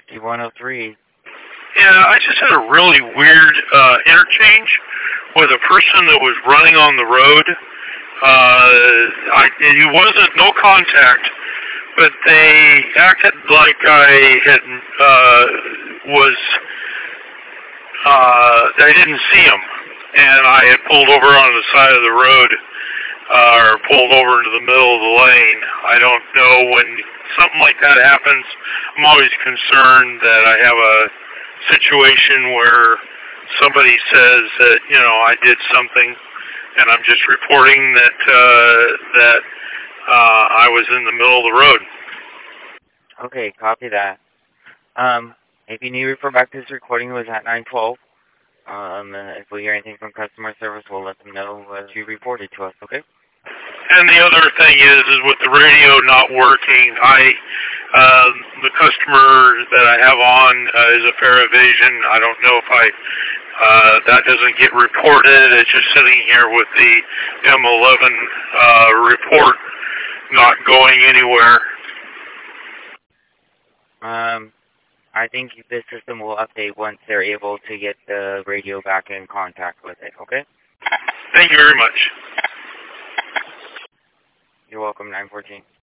5103. Yeah, I just had a really weird interchange with a person that was running on the road. It wasn't no contact, but they acted like I had I didn't see them, and I had pulled over on the side of the road, or pulled over into the middle of the lane. I don't know, when something like that happens, I'm always concerned that I have a situation where somebody says that, I did something, and I'm just reporting that I was in the middle of the road. Okay, copy that. If you need to refer back to this recording, it was at 9:12. If we hear anything from customer service, we'll let them know what you reported to us, okay? And the other thing is with the radio not working, the customer that I have on is a Faravision. I don't know if that doesn't get reported. It's just sitting here with the M11 report not going anywhere. I think the system will update once they're able to get the radio back in contact with it, okay? Thank you very much. You're welcome, 914.